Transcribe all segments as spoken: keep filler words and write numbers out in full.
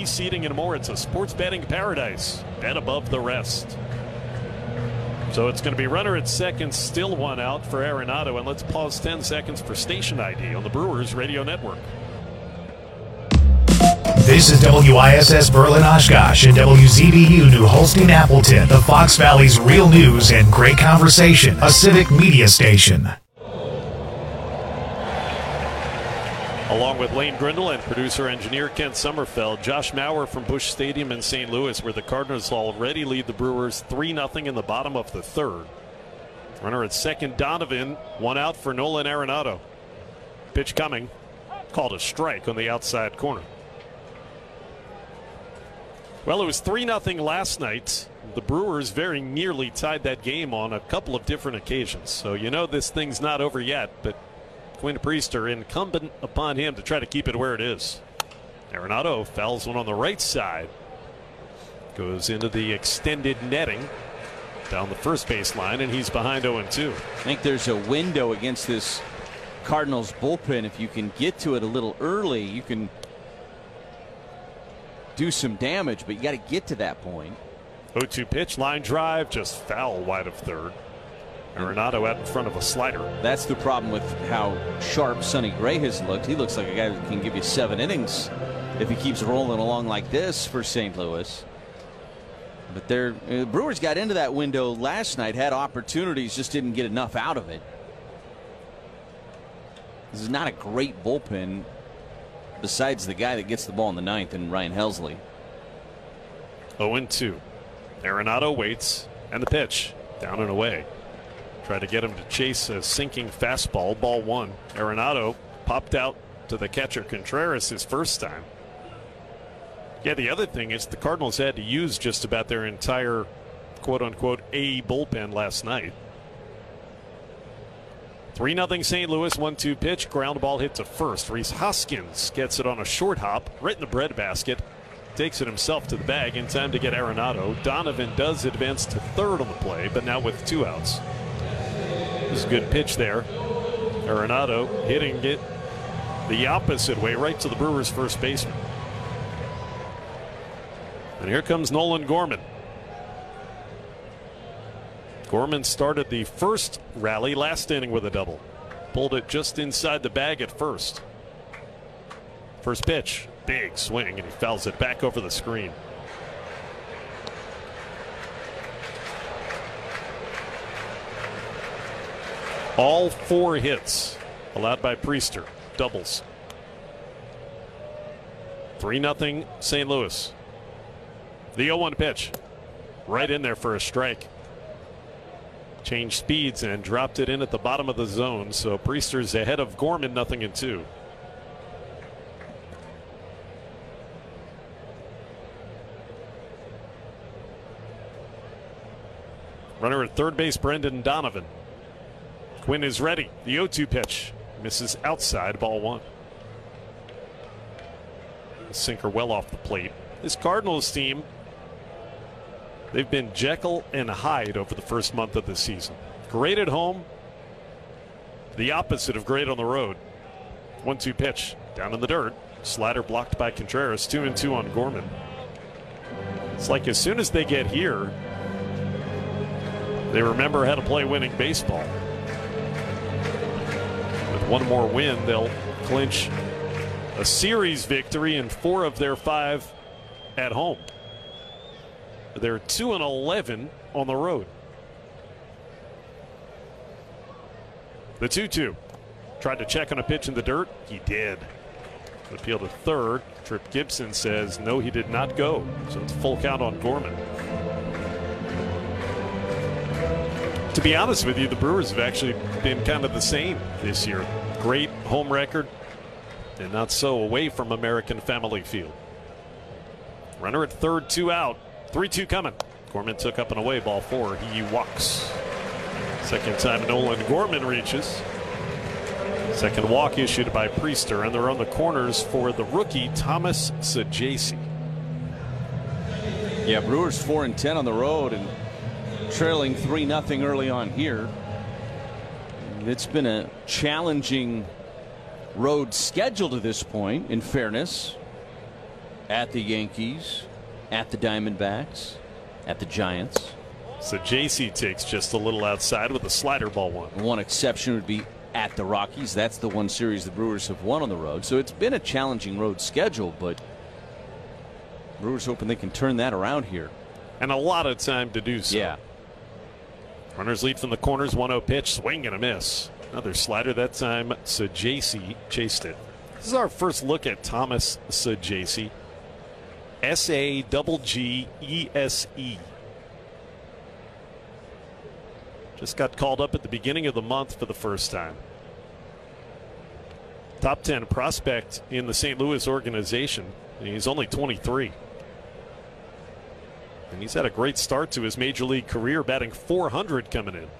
seating, and more. It's a sports betting paradise. Bet above the rest. So it's going to be runner at second, still one out for Arenado. And let's pause ten seconds for station I D on the Brewers Radio Network. This is W I S S Berlin Oshkosh and W Z B U New Holstein Appleton, the Fox Valley's real news and great conversation, a civic media station. Along with Lane Grindle and producer-engineer Kent Sommerfeld, Josh Mauer from Busch Stadium in Saint Louis, where the Cardinals already lead the Brewers three nothing in the bottom of the third. Runner at second, Donovan, one out for Nolan Arenado. Pitch coming, called a strike on the outside corner. Well, it was three nothing last night. The Brewers very nearly tied that game on a couple of different occasions. So you know this thing's not over yet, but Quinn Priester, incumbent upon him to try to keep it where it is. Arenado fouls one on the right side. Goes into the extended netting down the first baseline, and he's behind oh and two. I think there's a window against this Cardinals bullpen. If you can get to it a little early, you can do some damage, but you got to get to that point. oh two pitch, line drive, just foul wide of third. Arenado out in front of a slider. That's the problem with how sharp Sonny Gray has looked. He looks like a guy that can give you seven innings if he keeps rolling along like this for Saint Louis. But their uh, Brewers got into that window last night, had opportunities, just didn't get enough out of it. This is not a great bullpen besides the guy that gets the ball in the ninth, and Ryan Helsley. oh and two. Arenado waits, and the pitch down and away. Try to get him to chase a sinking fastball. Ball one. Arenado popped out to the catcher Contreras his first time. Yeah, the other thing is the Cardinals had to use just about their entire quote-unquote A bullpen last night. three nothing Saint Louis, one two pitch. Ground ball hit to first. Rhys Hoskins gets it on a short hop right in the breadbasket. Takes it himself to the bag in time to get Arenado. Donovan does advance to third on the play, but now with two outs. This is a good pitch there. Arenado hitting it the opposite way, right to the Brewers' first baseman. And here comes Nolan Gorman. Gorman started the first rally last inning with a double. Pulled it just inside the bag at first. First pitch, big swing, and he fouls it back over the screen. All four hits allowed by Priester, doubles. three nothing Saint Louis. The oh one pitch, right in there for a strike. Changed speeds and dropped it in at the bottom of the zone, so Priester's ahead of Gorman, nothing in two. Runner at third base, Brendan Donovan. Quinn is ready. The oh two pitch misses outside, ball one. Sinker well off the plate. This Cardinals team, they've been Jekyll and Hyde over the first month of the season. Great at home, the opposite of great on the road. one two pitch down in the dirt. Slider blocked by Contreras. Two and two on Gorman. It's like as soon as they get here, they remember how to play winning baseball. With one more win, they'll clinch a series victory in four of their five at home. They're two and eleven on the road. The two two. Tried to check on a pitch in the dirt. He did. Appeal to third. Trip Gibson says no, he did not go. So it's full count on Gorman. To be honest with you, the Brewers have actually been kind of the same this year. Great home record, and not so away from American Family Field. Runner at third, two out. three two coming. Gorman took up an away ball four. He walks. Second time Nolan Gorman reaches. Second walk issued by Priester, and they're on the corners for the rookie Thomas Saggese. Yeah, Brewers four and ten on the road and trailing three nothing early on here. It's been a challenging road schedule to this point, in fairness. At the Yankees, at the Diamondbacks, at the Giants. So J C takes just a little outside with a slider ball one. One exception would be at the Rockies. That's the one series the Brewers have won on the road. So it's been a challenging road schedule, but Brewers hoping they can turn that around here. And a lot of time to do so. Yeah. Runners lead from the corners, one oh pitch, swing and a miss. Another slider that time, Saggese chased it. This is our first look at Thomas Saggese. S A G G E S E. Just got called up at the beginning of the month for the first time. Top ten prospect in the Saint Louis organization. He's only twenty-three. And he's had a great start to his major league career, batting four hundred coming in.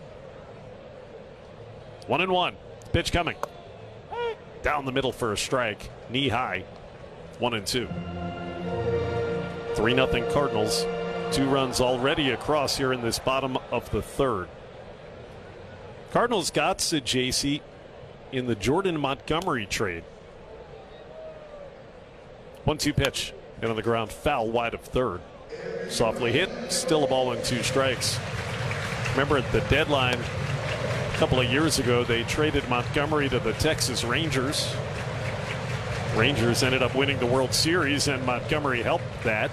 One and one. Pitch coming. Down the middle for a strike. Knee high. One and two. Three nothing Cardinals. Two runs already across here in this bottom of the third. Cardinals got Saggese in the Jordan Montgomery trade. One two pitch. And on the ground, foul wide of third. Softly hit, still a ball and two strikes. Remember at the deadline a couple of years ago, they traded Montgomery to the Texas Rangers. Rangers ended up winning the World Series, and Montgomery helped that.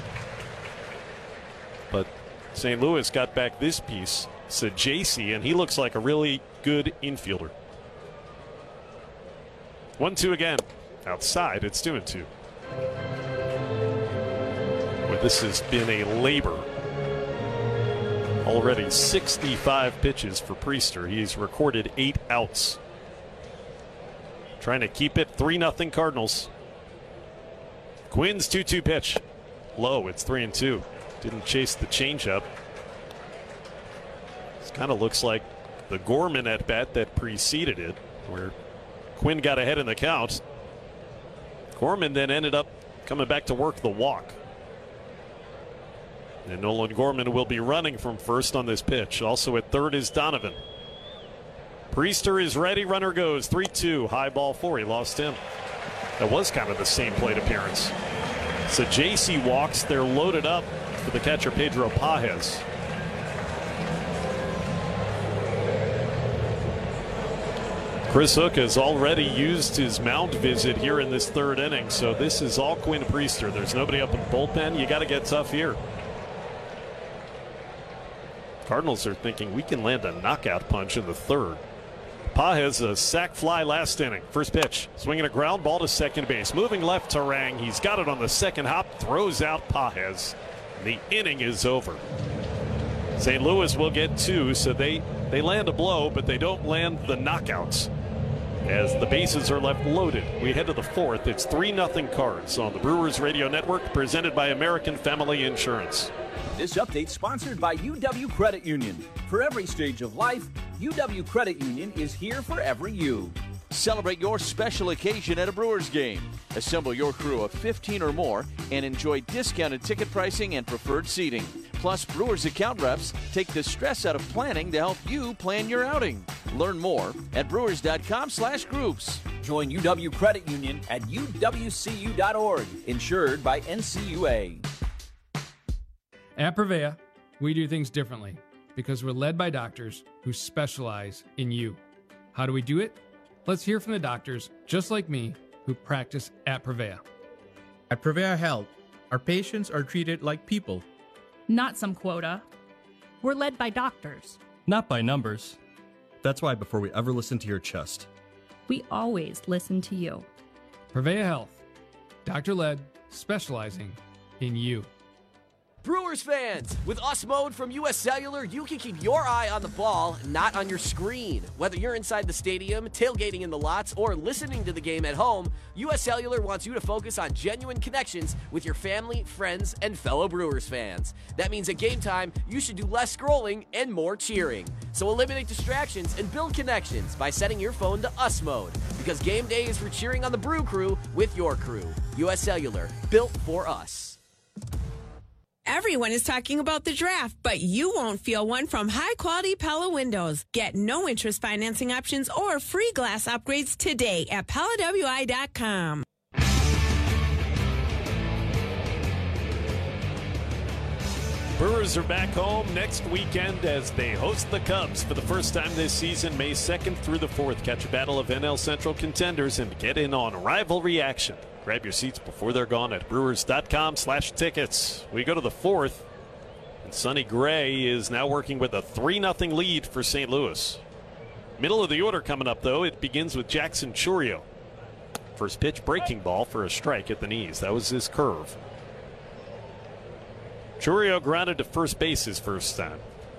But Saint Louis got back this piece, Saggese, and he looks like a really good infielder. One two again. Outside, it's two and two. This has been a labor. Already sixty-five pitches for Priester. He's recorded eight outs. Trying to keep it three nothing Cardinals. Quinn's two two pitch. Low, it's three and two. Didn't chase the changeup. This kind of looks like the Gorman at bat that preceded it, where Quinn got ahead in the count. Gorman then ended up coming back to work the walk. And Nolan Gorman will be running from first on this pitch. Also at third is Donovan. Priester is ready. Runner goes. three two. High ball four. He lost him. That was kind of the same plate appearance. So J C walks. They're loaded up for the catcher Pedro Pages. Chris Hook has already used his mound visit here in this third inning. So this is all Quinn Priester. There's nobody up in the bullpen. You got to get tough here. Cardinals are thinking we can land a knockout punch in the third. Pages a sac fly last inning. First pitch, swinging a ground ball to second base. Moving left to Rang. He's got it on the second hop. Throws out Pages. The inning is over. Saint Louis will get two, so they, they land a blow, but they don't land the knockouts. As the bases are left loaded, we head to the fourth. It's three nothing Cards on the Brewers Radio Network, presented by American Family Insurance. This update sponsored by U W Credit Union. For every stage of life, U W Credit Union is here for every you. Celebrate your special occasion at a Brewers game. Assemble your crew of fifteen or more and enjoy discounted ticket pricing and preferred seating. Plus, Brewers account reps take the stress out of planning to help you plan your outing. Learn more at brewers.com slash groups. Join U W Credit Union at U W C U dot org. Insured by N C U A. At Prevea, we do things differently because we're led by doctors who specialize in you. How do we do it? Let's hear from the doctors, just like me, who practice at Prevea. At Prevea Health, our patients are treated like people. Not some quota. We're led by doctors. Not by numbers. That's why before we ever listen to your chest, we always listen to you. Prevea Health, doctor-led, specializing in you. Brewers fans, with Us Mode from U S Cellular, you can keep your eye on the ball, not on your screen. Whether you're inside the stadium, tailgating in the lots, or listening to the game at home, U S Cellular wants you to focus on genuine connections with your family, friends, and fellow Brewers fans. That means at game time, you should do less scrolling and more cheering. So eliminate distractions and build connections by setting your phone to Us Mode, because game day is for cheering on the Brew Crew with your crew. U S Cellular, built for us. Everyone is talking about the draft, but you won't feel one from high-quality Pella Windows. Get no-interest financing options or free glass upgrades today at Pella W I dot com. Brewers are back home next weekend as they host the Cubs for the first time this season, May second through the fourth. Catch a battle of N L Central contenders and get in on rivalry action. Grab your seats before they're gone at brewers dot com slash tickets. We go to the fourth, and Sonny Gray is now working with a three nothing lead for Saint Louis. Middle of the order coming up, though. It begins with Jackson Chourio. First pitch, breaking ball for a strike at the knees. That was his curve. Chourio grounded to first base his first time.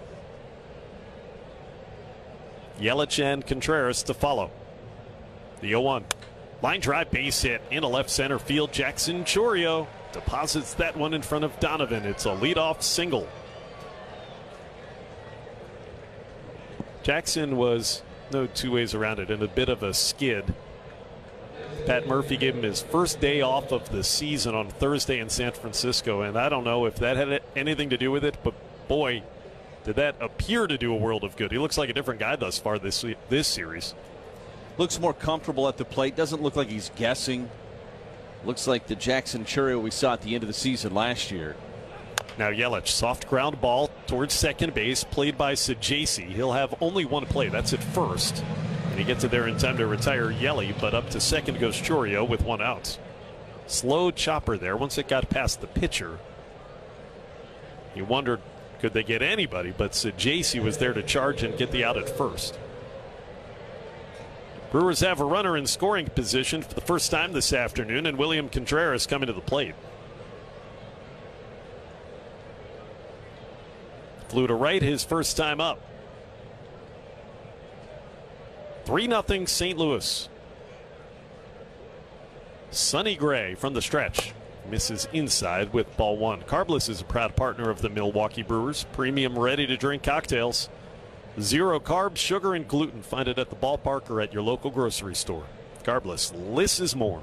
Yelich and Contreras to follow. The oh one. Line drive, base hit into left center field. Jackson Chourio deposits that one in front of Donovan. It's a leadoff single. Jackson was no two ways around it in a bit of a skid. Pat Murphy gave him his first day off of the season on Thursday in San Francisco, and I don't know if that had anything to do with it, but boy, did that appear to do a world of good. He looks like a different guy thus far this this series. Looks more comfortable at the plate. Doesn't look like he's guessing. Looks like the Jackson Chourio we saw at the end of the season last year. Now Yelich, soft ground ball towards second base, played by Sajaci. He'll have only one play. That's at first. And he gets it there in time to retire Yelly, but up to second goes Chourio with one out. Slow chopper there. Once it got past the pitcher, he wondered, could they get anybody? But Sajaci was there to charge and get the out at first. Brewers have a runner in scoring position for the first time this afternoon, and William Contreras coming to the plate. Flew to right his first time up. three nothing Saint Louis. Sonny Gray from the stretch. Misses inside with ball one. Carbless is a proud partner of the Milwaukee Brewers. Premium ready-to-drink cocktails. Zero carbs, sugar, and gluten. Find it at the ballpark or at your local grocery store. Carbless, less is more.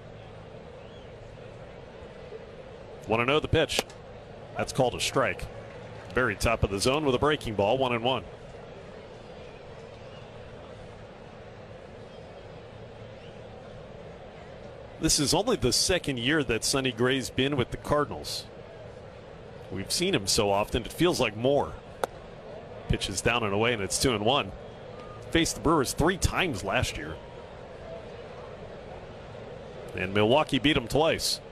Want to know the pitch? That's called a strike. Very top of the zone with a breaking ball, one and one. This is only the second year that Sonny Gray's been with the Cardinals. We've seen him so often, it feels like more. Pitches down and away, and it's two and one. Faced the Brewers three times last year. And Milwaukee beat him twice.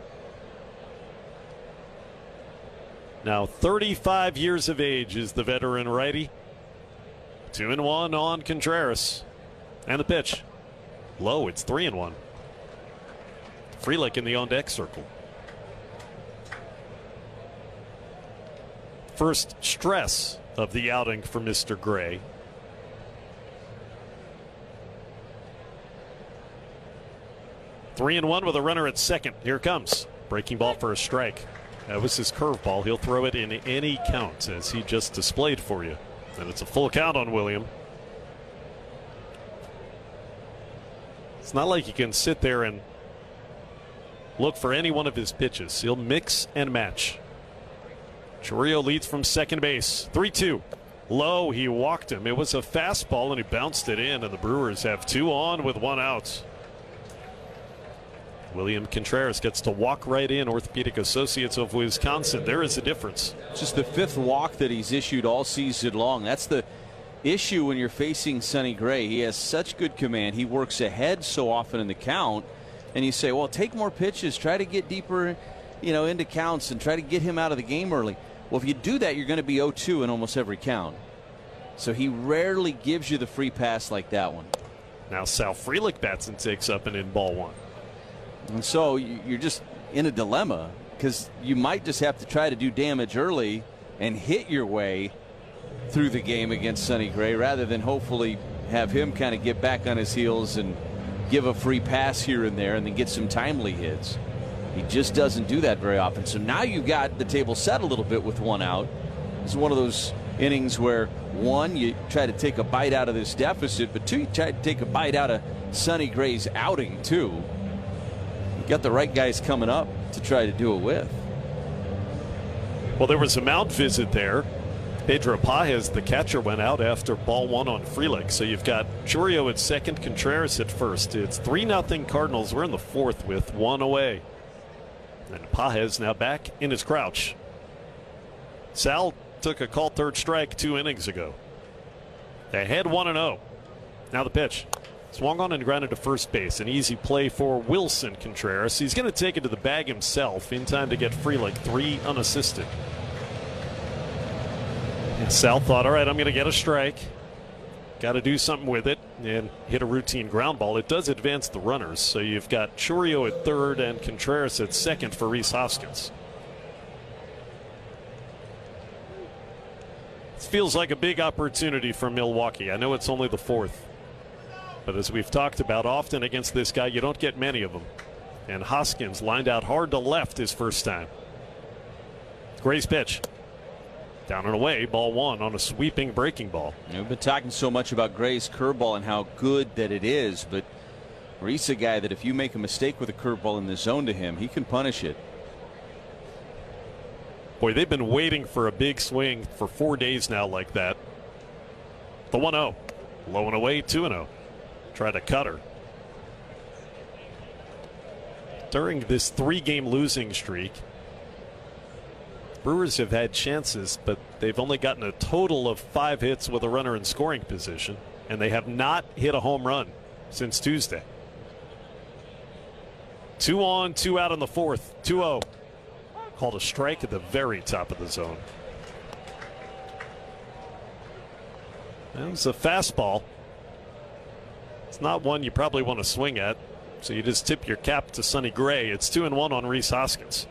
Now thirty-five years of age is the veteran righty. Two and one on Contreras. And the pitch. Low, it's three and one. Frelick in the on-deck circle. First stress of the outing for Mister Gray. Three and one with a runner at second. Here it comes. Breaking ball for a strike. That was his curveball. He'll throw it in any count as he just displayed for you. And it's a full count on William. It's not like you can sit there and look for any one of his pitches. He'll mix and match. Chourio leads from second base. three two. Low, he walked him. It was a fastball and he bounced it in, and the Brewers have two on with one out. William Contreras gets to walk right in. Orthopedic Associates of Wisconsin. There is a difference. It's just the fifth walk that he's issued all season long. That's the issue when you're facing Sonny Gray. He has such good command. He works ahead so often in the count. And you say, well, take more pitches, try to get deeper, you know, into counts and try to get him out of the game early. Well, if you do that, you're going to be oh two in almost every count. So he rarely gives you the free pass like that one. Now Sal Frelick bats and takes up and in ball one. And so you're just in a dilemma because you might just have to try to do damage early and hit your way through the game against Sonny Gray rather than hopefully have him kind of get back on his heels and give a free pass here and there and then get some timely hits. He just doesn't do that very often. So now you've got the table set a little bit with one out. It's one of those innings where, one, you try to take a bite out of this deficit, but two, you try to take a bite out of Sonny Gray's outing, too. You've got the right guys coming up to try to do it with. Well, there was a mound visit there. Pedro Pajes, the catcher, went out after ball one on Frelick. So you've got Chourio at second, Contreras at first. It's three nothing Cardinals. We're in the fourth with one away. And Pajes now back in his crouch. Sal took a called third strike two innings ago. They head one and oh. Now the pitch. Swung on and grounded to first base. An easy play for Wilson Contreras. He's going to take it to the bag himself in time to get Frelick three unassisted. And Sal thought, all right, I'm going to get a strike. Got to do something with it and hit a routine ground ball. It does advance the runners. So you've got Chourio at third and Contreras at second for Rhys Hoskins. This feels like a big opportunity for Milwaukee. I know it's only the fourth. But as we've talked about, often against this guy, you don't get many of them. And Hoskins lined out hard to left his first time. Gray's pitch. Down and away, ball one on a sweeping breaking ball. We've been talking so much about Gray's curveball and how good that it is, but Rhys a guy that if you make a mistake with a curveball in the zone to him, he can punish it. Boy, they've been waiting for a big swing for four days now like that. The one oh. Low and away, two and oh. Try to cut her. During this three-game losing streak, Brewers have had chances, but they've only gotten a total of five hits with a runner in scoring position, and they have not hit a home run since Tuesday. Two on, two out in the fourth. two oh. Called a strike at the very top of the zone. That was a fastball. It's not one you probably want to swing at, so you just tip your cap to Sonny Gray. It's two and one on Rhys Hoskins.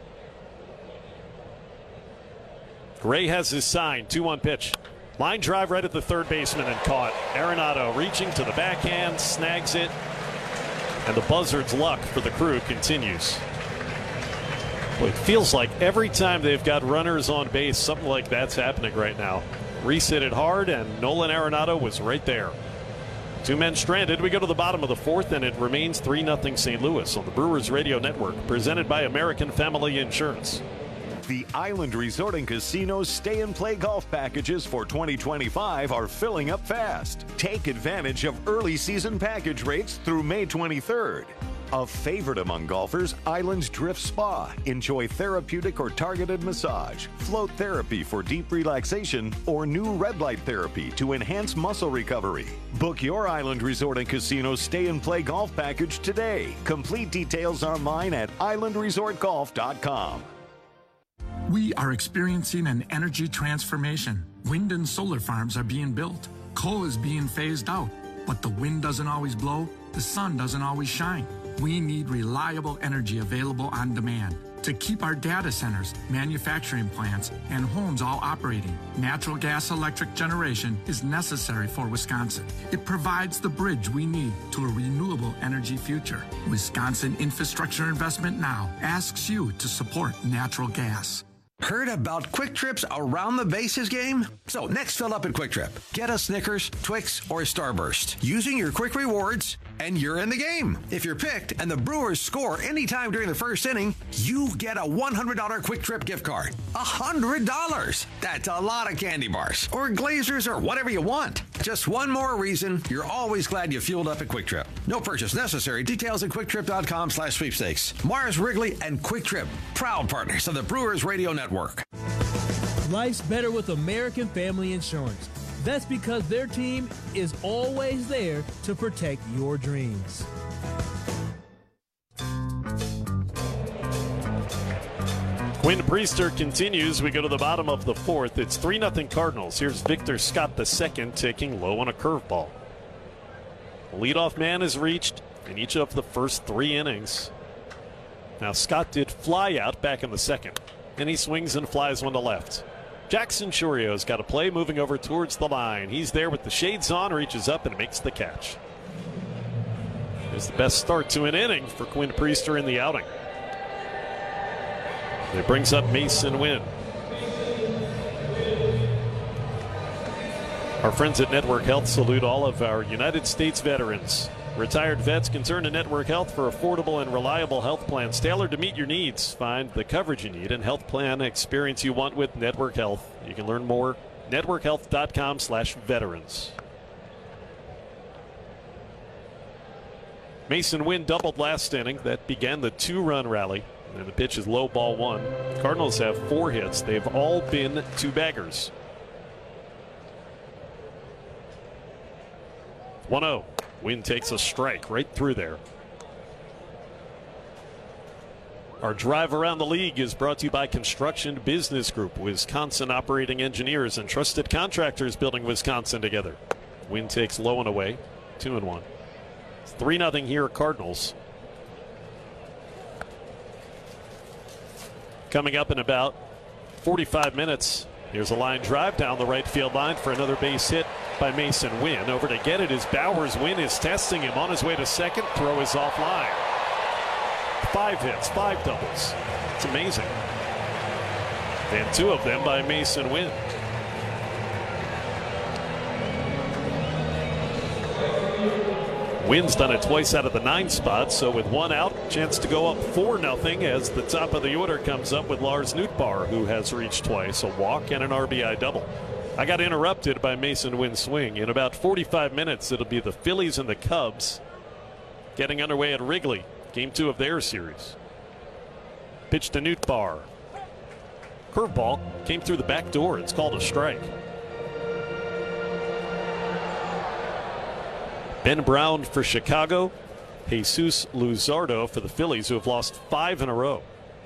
Gray has his sign. two one pitch. Line drive right at the third baseman and caught. Arenado reaching to the backhand, snags it, and the Buzzards' luck for the Crew continues. Well, it feels like every time they've got runners on base, something like that's happening right now. Rhys hit it hard, and Nolan Arenado was right there. Two men stranded. We go to the bottom of the fourth, and it remains three nothing Saint Louis on the Brewers Radio Network, presented by American Family Insurance. The Island Resort and Casino Stay and Play golf packages for twenty twenty-five are filling up fast. Take advantage of early season package rates through May twenty-third. A favorite among golfers, Islands Drift Spa. Enjoy therapeutic or targeted massage, float therapy for deep relaxation, or new red light therapy to enhance muscle recovery. Book your Island Resort and Casino Stay and Play golf package today. Complete details online at island resort golf dot com. We are experiencing an energy transformation. Wind and solar farms are being built. Coal is being phased out. But the wind doesn't always blow, the sun doesn't always shine. We need reliable energy available on demand to keep our data centers, manufacturing plants, and homes all operating. Natural gas electric generation is necessary for Wisconsin. It provides the bridge we need to a renewable energy future. Wisconsin Infrastructure Investment Now asks you to support natural gas. Heard about Quick Trip's Around the Bases game? So next fill up at Quick Trip. Get a Snickers, Twix, or Starburst. Using your Quick Rewards, and you're in the game. If you're picked and the Brewers score anytime during the first inning, you get a one hundred dollars Quick Trip gift card. one hundred dollars! That's a lot of candy bars, or Glazers, or whatever you want. Just one more reason you're always glad you fueled up at Quick Trip. No purchase necessary. Details at quick trip dot com slash sweepstakes. Mars Wrigley and Quick Trip, proud partners of the Brewers Radio Network. Life's better with American Family Insurance. That's because their team is always there to protect your dreams. Quinn Priester continues. We go to the bottom of the fourth. It's three nothing Cardinals. Here's Victor Scott the second, taking low on a curveball. The leadoff man is reached in each of the first three innings. Now Scott did fly out back in the second, and he swings and flies one to left. Jackson Chourio's got a play moving over towards the line. He's there with the shades on, reaches up and makes the catch. It's the best start to an inning for Quinn Priester in the outing. It brings up Masyn Winn. Our friends at Network Health salute all of our United States veterans. Retired vets can turn to Network Health for affordable and reliable health plans tailored to meet your needs. Find the coverage you need and health plan experience you want with Network Health. You can learn more network health dot com slash veterans. Masyn Winn doubled last inning. That began the two-run rally. And the pitch is low, ball one. Cardinals have four hits. They've all been two baggers. one oh. Wynn takes a strike right through there. Our drive around the league is brought to you by Construction Business Group, Wisconsin operating engineers and trusted contractors building Wisconsin together. Wynn takes low and away, two and one. It's three nothing here at Cardinals. Coming up in about forty-five minutes, here's a line drive down the right field line for another base hit by Mason Wynn. Over to get it is Bowers. Wynn is testing him on his way to second. Throw is offline. Five hits, five doubles. It's amazing. And two of them by Mason Wynn. Wynn's done it twice out of the nine spots, so with one out, chance to go up four nothing as the top of the order comes up with Lars Nootbaar, who has reached twice, a walk and an R B I double. I got interrupted by Mason Wynn's swing. In about forty-five minutes, it'll be the Phillies and the Cubs getting underway at Wrigley, game two of their series. Pitch to Nootbaar. Curveball came through the back door. It's called a strike. Ben Brown for Chicago. Jesus Luzardo for the Phillies, who have lost five in a row.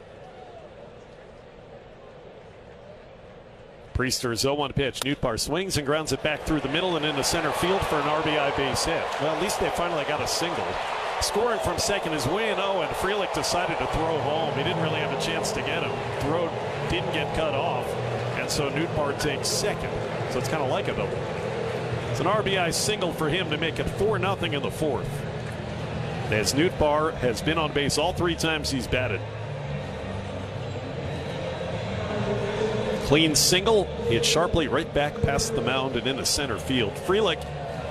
Priester's oh one pitch. Nootbaar swings and grounds it back through the middle and into center field for an R B I base hit. Well, at least they finally got a single. Scoring from second is Wynn. Oh, and Frelick decided to throw home. He didn't really have a chance to get him. Throw didn't get cut off, and so Nootbaar takes second. So it's kind of like a double. It's an R B I single for him to make it four nothing in the fourth. As Nootbaar has been on base all three times he's batted. Clean single, hit sharply right back past the mound and into center field. Frelick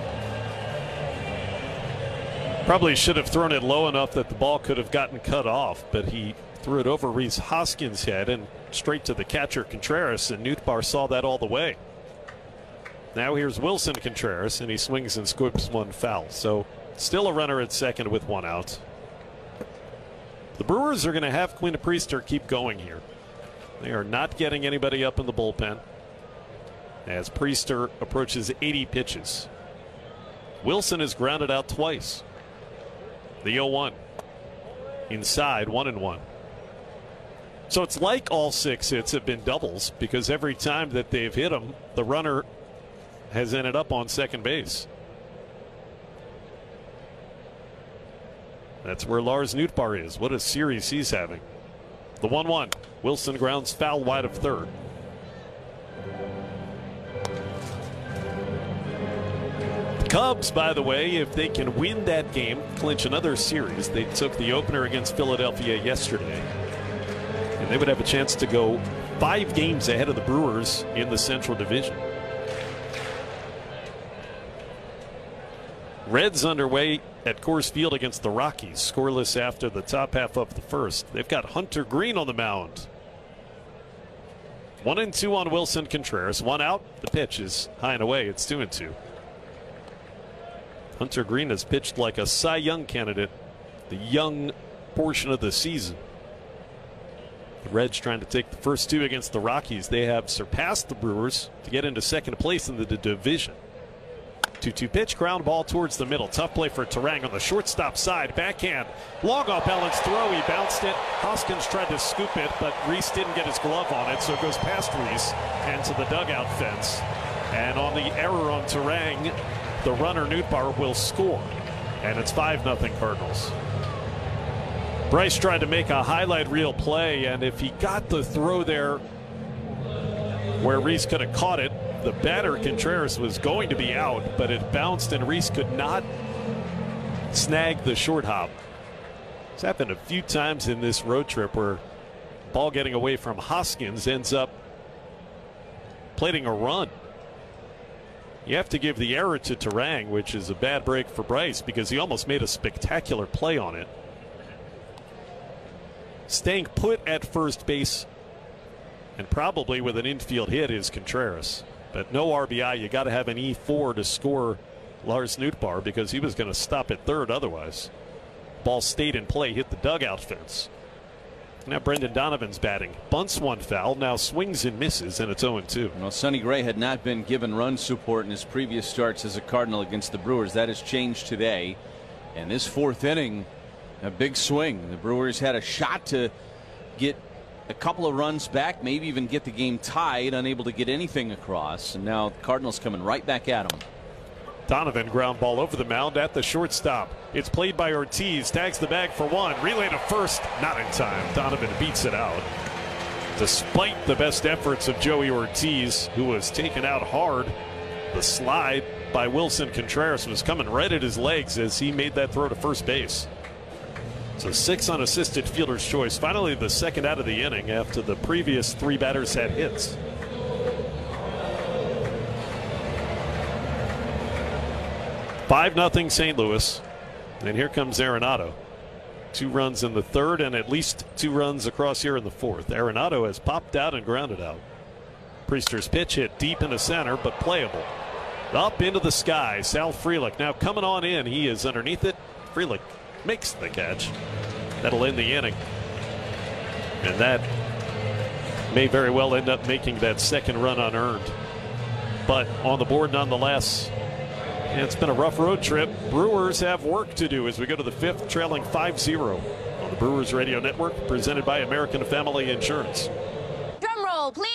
probably should have thrown it low enough that the ball could have gotten cut off, but he threw it over Rhys Hoskins' head and straight to the catcher Contreras, and Nootbaar saw that all the way. Now here's Wilson Contreras, and he swings and scoops one foul. So still a runner at second with one out. The Brewers are going to have Quinn Priester keep going here. They are not getting anybody up in the bullpen as Priester approaches eighty pitches. Wilson has grounded out twice. The oh one. Inside, one and one. So it's like all six hits have been doubles, because every time that they've hit them, the runner has ended up on second base. That's where Lars Nootbaar is. What a series he's having. The one one. Wilson grounds foul wide of third. The Cubs, by the way, if they can win that game, clinch another series. They took the opener against Philadelphia yesterday, and they would have a chance to go five games ahead of the Brewers in the Central Division. Reds underway at Coors Field against the Rockies, scoreless after the top half of the first. They've got Hunter Green on the mound. One and two on Wilson Contreras. One out. The pitch is high and away. It's two and two. Hunter Green has pitched like a Cy Young candidate the young portion of the season. The Reds trying to take the first two against the Rockies. They have surpassed the Brewers to get into second place in the, the division. two two pitch, ground ball towards the middle. Tough play for Terang on the shortstop side. Backhand. Long off Ellen's throw. He bounced it. Hoskins tried to scoop it, but Rhys didn't get his glove on it, so it goes past Rhys and to the dugout fence. And on the error on Terang, the runner Nootbaar will score. And it's five nothing Cardinals. Bryce tried to make a highlight reel play, and if he got the throw there where Rhys could have caught it, the batter Contreras was going to be out, but it bounced and Rhys could not snag the short hop. It's happened a few times in this road trip where ball getting away from Hoskins ends up plating a run. You have to give the error to Terang, which is a bad break for Bryce because he almost made a spectacular play on it. Staying put at first base and probably with an infield hit is Contreras. But no R B I. You got to have an E four to score Lars Nootbaar because he was going to stop at third otherwise. Ball stayed in play, hit the dugout fence. Now Brendan Donovan's batting. Bunts one foul, now swings and misses, and it's oh and two. Well, Sonny Gray had not been given run support in his previous starts as a Cardinal against the Brewers. That has changed today. And this fourth inning, a big swing. The Brewers had a shot to get a couple of runs back, maybe even get the game tied, unable to get anything across. And now the Cardinals coming right back at him. Donovan ground ball over the mound at the shortstop. It's played by Ortiz, tags the bag for one, relay to first, not in time. Donovan beats it out. Despite the best efforts of Joey Ortiz, who was taken out hard, the slide by Wilson Contreras was coming right at his legs as he made that throw to first base. So six unassisted fielder's choice. Finally the second out of the inning after the previous three batters had hits. five nothing Saint Louis. And here comes Arenado. Two runs in the third and at least two runs across here in the fourth. Arenado has popped out and grounded out. Priester's pitch hit deep into center, but playable. Up into the sky. Sal Frelick now coming on in. He is underneath it. Frelick makes the catch. That'll end the inning. And that may very well end up making that second run unearned. But on the board nonetheless. It's been a rough road trip. Brewers have work to do as we go to the fifth, trailing five zero on the Brewers Radio Network, presented by American Family Insurance. Drum roll, please.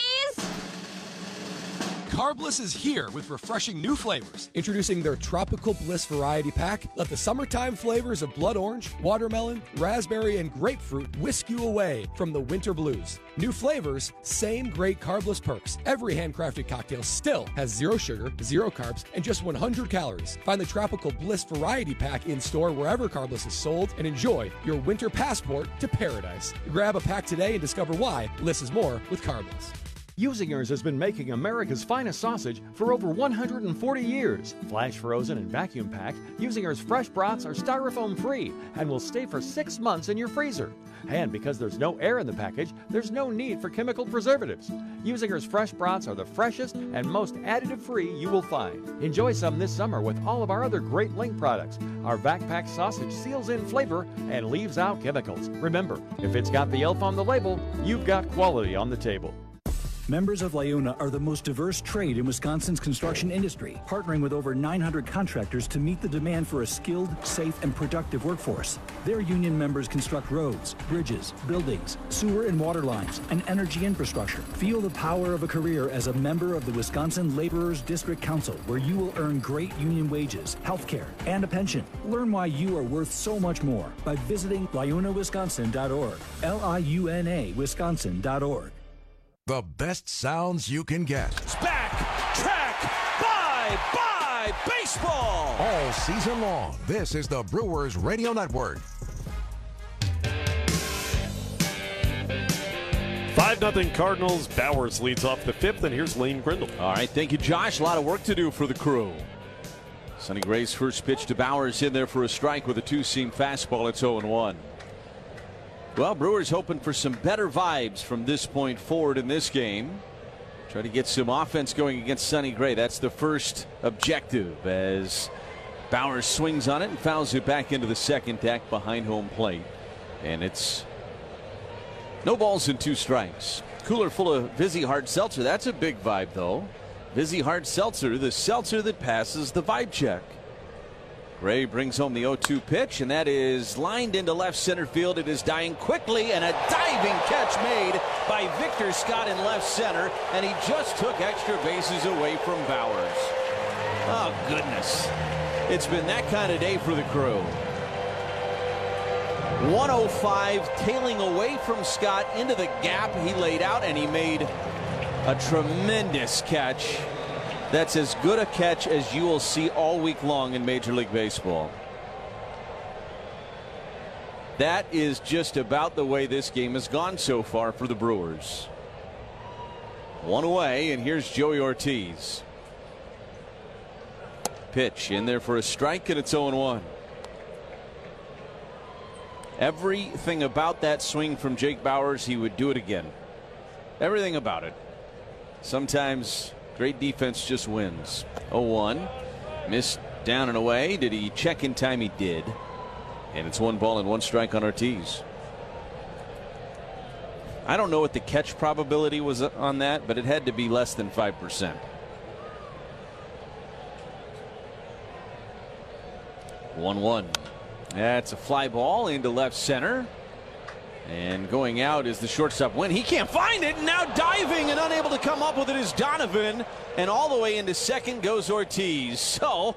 Carbliss is here with refreshing new flavors. Introducing their Tropical Bliss Variety Pack. Let the summertime flavors of blood orange, watermelon, raspberry, and grapefruit whisk you away from the winter blues. New flavors, same great Carbliss perks. Every handcrafted cocktail still has zero sugar, zero carbs, and just one hundred calories. Find the Tropical Bliss Variety Pack in store wherever Carbliss is sold and enjoy your winter passport to paradise. Grab a pack today and discover why Bliss is more with Carbliss. Usingers has been making America's finest sausage for over one hundred forty years. Flash frozen and vacuum packed, Usingers fresh brats are styrofoam free and will stay for six months in your freezer. And because there's no air in the package, there's no need for chemical preservatives. Usingers fresh brats are the freshest and most additive free you will find. Enjoy some this summer with all of our other great Link products. Our vac packed sausage seals in flavor and leaves out chemicals. Remember, if it's got the elf on the label, you've got quality on the table. Members of LiUNA are the most diverse trade in Wisconsin's construction industry, partnering with over nine hundred contractors to meet the demand for a skilled, safe, and productive workforce. Their union members construct roads, bridges, buildings, sewer and water lines, and energy infrastructure. Feel the power of a career as a member of the Wisconsin Laborers District Council, where you will earn great union wages, health care, and a pension. Learn why you are worth so much more by visiting liuna wisconsin dot org. L I U N A Wisconsin dot org. The best sounds you can get. It's back, track, bye, bye, baseball. All season long, this is the Brewers Radio Network. five nothing Cardinals. Bowers leads off the fifth, and here's Lane Grindle. All right, thank you, Josh. A lot of work to do for the crew. Sonny Gray's first pitch to Bowers in there for a strike with a two-seam fastball. It's oh and one. Well, Brewers hoping for some better vibes from this point forward in this game. Try to get some offense going against Sonny Gray. That's the first objective as Bowers swings on it and fouls it back into the second deck behind home plate. And it's no balls and two strikes. Cooler full of Vizzy Hard Seltzer. That's a big vibe, though. Vizzy Hard Seltzer, the seltzer that passes the vibe check. Gray brings home the oh two pitch, and that is lined into left center field. It is dying quickly, and a diving catch made by Victor Scott in left center, and he just took extra bases away from Bowers. Oh, goodness. It's been that kind of day for the crew. one oh five tailing away from Scott into the gap he laid out, and he made a tremendous catch. That's as good a catch as you will see all week long in Major League Baseball. That is just about the way this game has gone so far for the Brewers. One away, and here's Joey Ortiz. Pitch in there for a strike, and it's oh and one. Everything about that swing from Jake Bowers, he would do it again. Everything about it. Sometimes great defense just wins. oh one. Missed down and away. Did he check in time? He did. And it's one ball and one strike on Ortiz. I don't know what the catch probability was on that, but it had to be less than five percent. one one. That's a fly ball into left center. And going out is the shortstop Wynn. He can't find it. And now diving and unable to come up with it is Donovan. And all the way into second goes Ortiz. So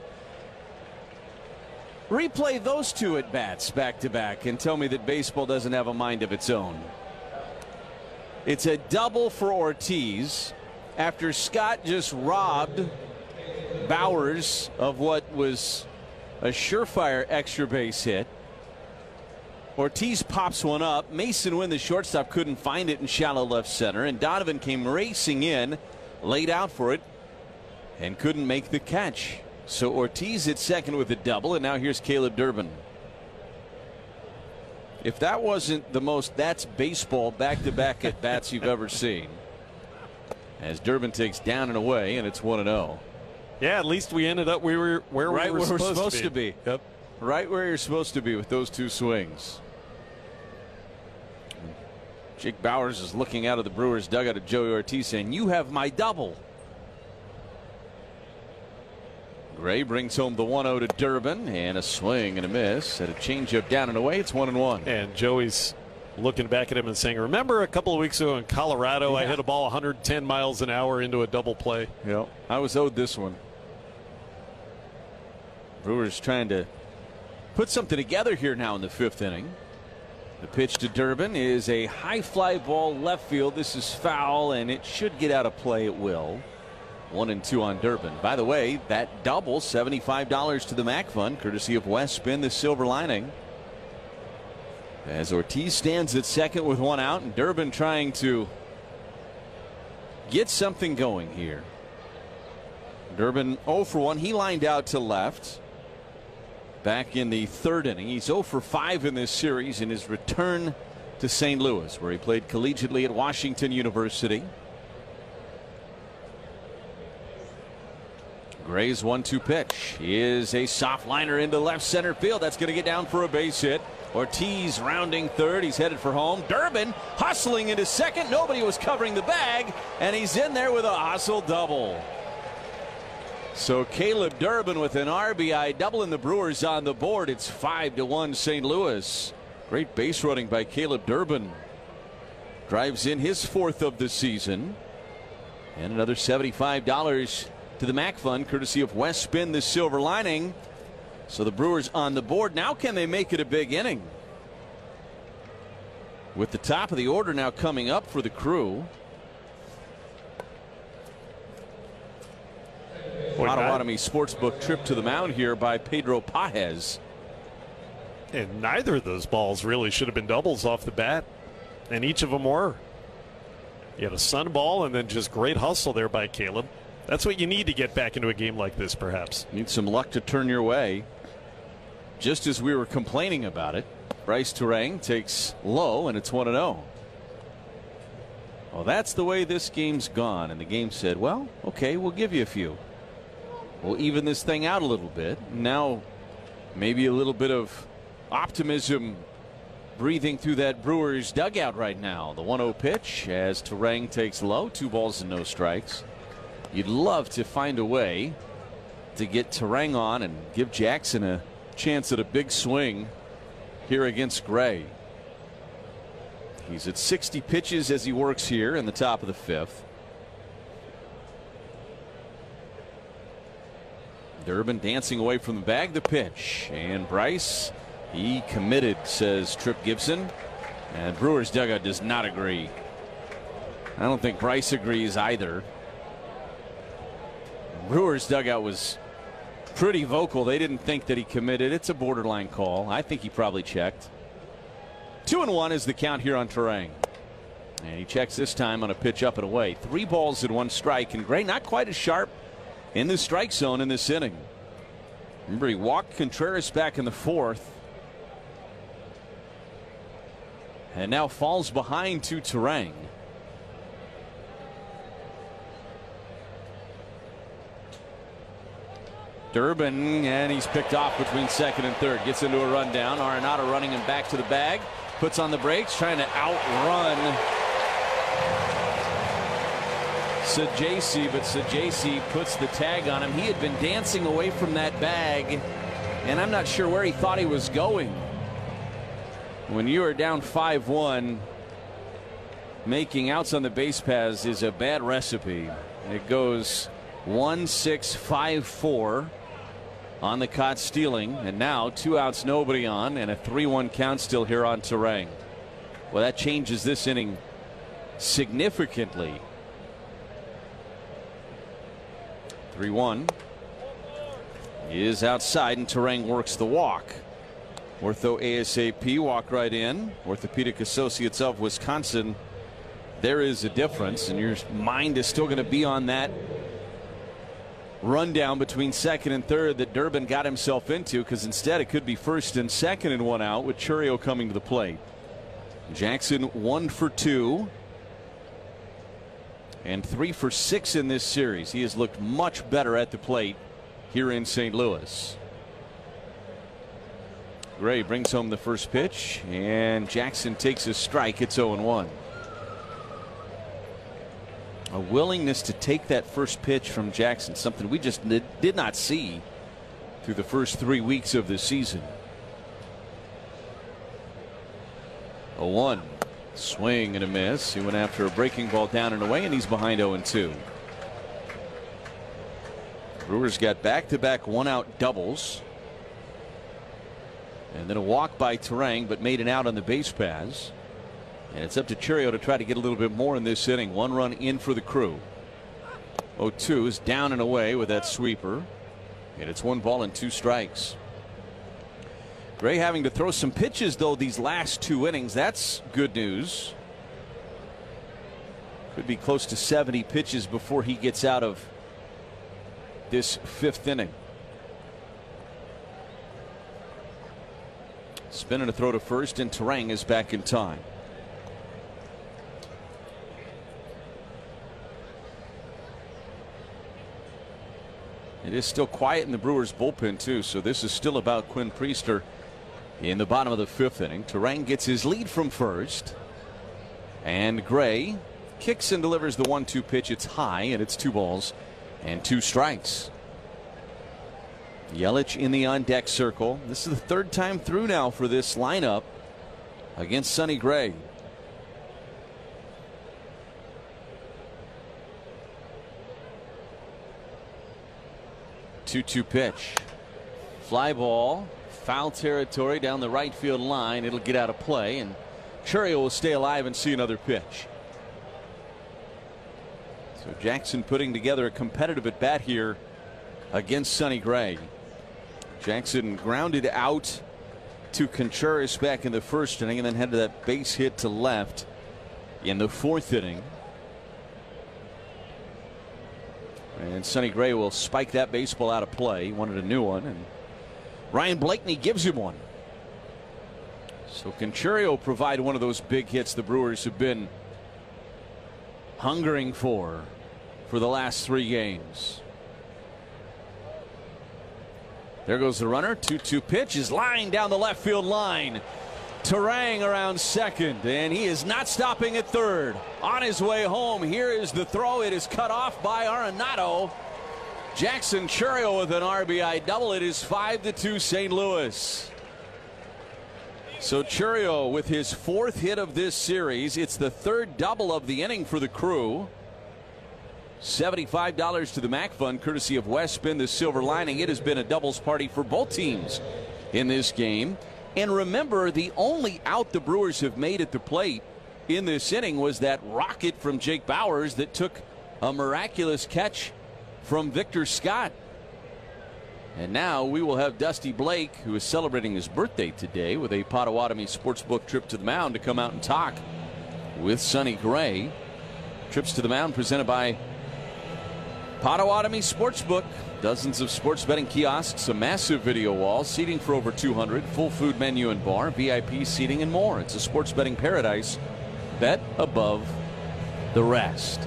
replay those two at bats back to back and tell me that baseball doesn't have a mind of its own. It's a double for Ortiz after Scott just robbed Bowers of what was a surefire extra base hit. Ortiz pops one up. Mason Wynn, the shortstop, couldn't find it in shallow left center, and Donovan came racing in, laid out for it, and couldn't make the catch. So Ortiz at second with a double, and now here's Caleb Durbin. If that wasn't the most that's baseball back-to-back at bats you've ever seen, as Durbin takes down and away, and it's one and oh. Yeah, at least we ended up we were where right we were where supposed, we're supposed to, to be. be. Yep. Right where you're supposed to be with those two swings. Jake Bowers is looking out of the Brewers dugout at Joey Ortiz saying, "You have my double." Gray brings home the one oh to Durbin, and a swing and a miss at a changeup down and away. It's one and one. And Joey's looking back at him and saying, "Remember a couple of weeks ago in Colorado, yeah. I hit a ball one hundred ten miles an hour into a double play." Yep, I was owed this one. Brewers trying to put something together here now in the fifth inning. The pitch to Durbin is a high fly ball left field. This is foul, and it should get out of play. It will. One and two on Durbin. By the way, that double, seventy-five dollars to the Mac Fund, courtesy of West Spin, the Silver Lining. As Ortiz stands at second with one out, and Durbin trying to get something going here. Durbin oh for one. He lined out to left back in the third inning. He's oh for five in this series in his return to Saint Louis, where he played collegiately at Washington University. Gray's one two pitch is a soft liner into left center field. That's going to get down for a base hit. Ortiz rounding third. He's headed for home. Durbin hustling into second. Nobody was covering the bag, and he's in there with a hustle double. So Caleb Durbin with an R B I double, and the Brewers on the board. It's five to one Saint Louis. Great base running by Caleb Durbin. Drives in his fourth of the season. And another seventy-five dollars to the Mac Fund, courtesy of West Spin, the Silver Lining. So the Brewers on the board. Now can they make it a big inning? With the top of the order now coming up for the Crew. Potawatomi Sportsbook trip to the mound here by Pedro Pajes. And neither of those balls really should have been doubles off the bat. And each of them were. You had a sun ball and then just great hustle there by Caleb. That's what you need to get back into a game like this, perhaps. Need some luck to turn your way. Just as we were complaining about it, Bryce Turang takes low, and it's one and oh. Well, that's the way this game's gone. And the game said, well, okay, we'll give you a few. We'll even this thing out a little bit. Now, maybe a little bit of optimism breathing through that Brewers dugout right now. The one oh pitch as Turang takes low. Two balls and no strikes. You'd love to find a way to get Turang on and give Jackson a chance at a big swing here against Gray. He's at sixty pitches as he works here in the top of the fifth. Durbin dancing away from the bag. The pitch, and Bryce, he committed, says Trip Gibson, and Brewers dugout does not agree. I don't think Bryce agrees either. Brewers dugout was pretty vocal. They didn't think that he committed. It's a borderline call. I think he probably checked. Two and one is the count here on Turang. And he checks this time on a pitch up and away. Three balls and one strike. And Gray not quite as sharp in the strike zone in this inning. Remember, he walked Contreras back in the fourth. And now falls behind to Turang. Durbin, and he's picked off between second and third. Gets into a rundown. Arenado running him back to the bag. Puts on the brakes, trying to outrun Sajaci, but Sajaci puts the tag on him. He had been dancing away from that bag, and I'm not sure where he thought he was going. When you are down five one, making outs on the base paths is a bad recipe. It goes one six five four on the caught stealing, and now two outs, nobody on, and a three one count still here on Turang. Well, that changes this inning significantly. three one is outside, and Turang works the walk. Ortho ASAP walk right in. Orthopedic Associates of Wisconsin. There is a difference, and your mind is still going to be on that rundown between second and third that Durbin got himself into, because instead it could be first and second and one out with Chourio coming to the plate. Jackson one for two and three for six in this series. He has looked much better at the plate here in Saint Louis. Gray brings home the first pitch, and Jackson takes a strike. It's oh one. A willingness to take that first pitch from Jackson, something we just did, did not see through the first three weeks of the season. oh one. Swing and a miss. He went after a breaking ball down and away, and he's behind oh two. Brewers got back-to-back one-out doubles. And then a walk by Turang, but made an out on the base paths. And it's up to Chourio to try to get a little bit more in this inning. One run in for the Crew. oh two is down and away with that sweeper. And it's one ball and two strikes. Gray having to throw some pitches, though, these last two innings. That's good news. Could be close to seventy pitches before he gets out of this fifth inning. Spin and a throw to first, and Turang is back in time. It is still quiet in the Brewers bullpen, too, so this is still about Quinn Priester in the bottom of the fifth inning. Turang gets his lead from first, and Gray kicks and delivers the one two pitch. It's high, and it's two balls and two strikes. Yelich in the on deck circle. This is the third time through now for this lineup against Sonny Gray. two two pitch. Fly ball, foul territory down the right field line. It'll get out of play, and Chourio will stay alive and see another pitch. So Jackson putting together a competitive at bat here against Sonny Gray. Jackson grounded out to Contreras back in the first inning, and then had that base hit to left in the fourth inning. And Sonny Gray will spike that baseball out of play. He wanted a new one, and Ryan Blakeney gives him one. So can Chourio provide one of those big hits the Brewers have been hungering for for the last three games? There goes the runner. two two pitch is lined down the left field line. Turang around second, and he is not stopping at third. On his way home, here is the throw. It is cut off by Arenado. Jackson Chourio with an R B I double. It is five to two Saint Louis. So Chourio with his fourth hit of this series. It's the third double of the inning for the Crew. seventy-five dollars to the Mac Fund, courtesy of Westspin, the Silver Lining. It has been a doubles party for both teams in this game. And remember, the only out the Brewers have made at the plate in this inning was that rocket from Jake Bauers that took a miraculous catch from Victor Scott. And now we will have Dusty Blake, who is celebrating his birthday today, with a Potawatomi Sportsbook trip to the mound, to come out and talk with Sonny Gray. Trips to the mound presented by Potawatomi Sportsbook. Dozens of sports betting kiosks, a massive video wall, seating for over two hundred, full food menu and bar, V I P seating, and more. It's a sports betting paradise. Bet above the rest.